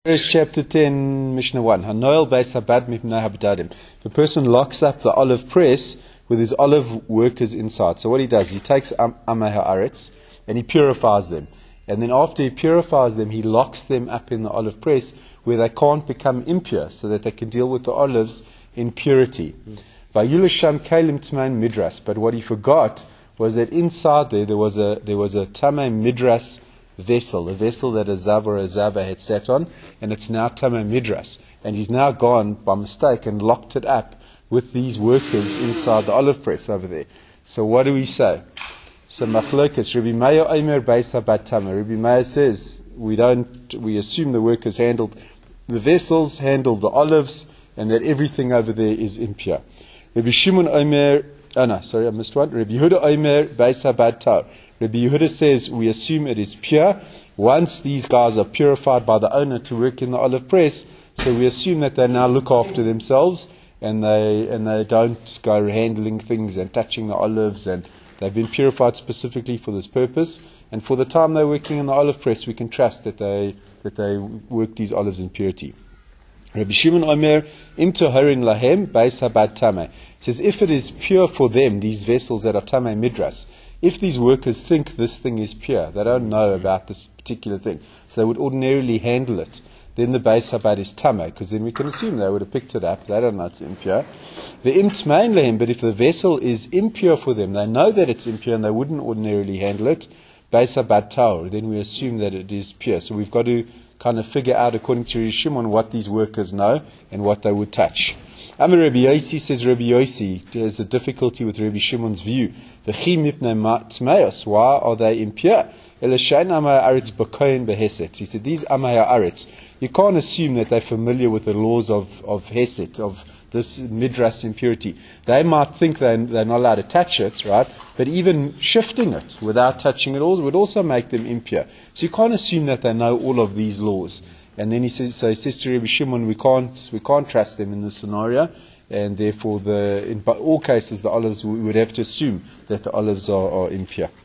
Verse chapter 10, Mishnah 1. Hanoel beis habad mipnei habdadim. The person locks up the olive press with his olive workers inside. So what he does, he takes amay haaretz and he purifies them. And then after he purifies them, he locks them up in the olive press where they can't become impure, so that they can deal with the olives in purity. Vayulasham kalim tmein midras. But what he forgot was that inside there was a tamei midras vessel, a vessel that a zav or a zava had sat on, and it's now tamei midras. And he's now gone by mistake and locked it up with these workers inside the olive press over there. So what do we say? So machlokas, Rabbi Meir Omer beis habad tamei. Rabbi Meir says we assume the workers handled the vessels, handled the olives, and that everything over there is impure. Rabbi Shimon Omer, I missed one. Rabbi Yehuda Omer beis habad tar. Rabbi Yehuda says we assume it is pure once these guys are purified by the owner to work in the olive press. So we assume that they now look after themselves and they don't go handling things and touching the olives, and they've been purified specifically for this purpose. And for the time they're working in the olive press, we can trust that they work these olives in purity. Rabbi Shimon Omer, im toharin lahem beis habad tamei. Says if it is pure for them, these vessels that are tamei midras, if these workers think this thing is pure, they don't know about this particular thing, so they would ordinarily handle it, then the beis habad is tamei, because then we can assume they would have picked it up. They don't know it's impure. The im tmein lahem, but if the vessel is impure for them, they know that it's impure and they wouldn't ordinarily handle it, beis habad taur, then we assume that it is pure. So we've got to kind of figure out, according to Rabbi Shimon, what these workers know and what they would touch. Amar Rabbi Yossi, says Rabbi Yossi, there's a difficulty with Rabbi Shimon's view. Why are they impure? He said, these amay haaretz, you can't assume that they're familiar with the laws of hesed, of this midras impurity. They might think they're not allowed to touch it, right? But even shifting it without touching it would also make them impure. So you can't assume that they know all of these laws. And then he says to Rabbi Shimon, we can't trust them in this scenario, and therefore in all cases the olives, we would have to assume that the olives are impure.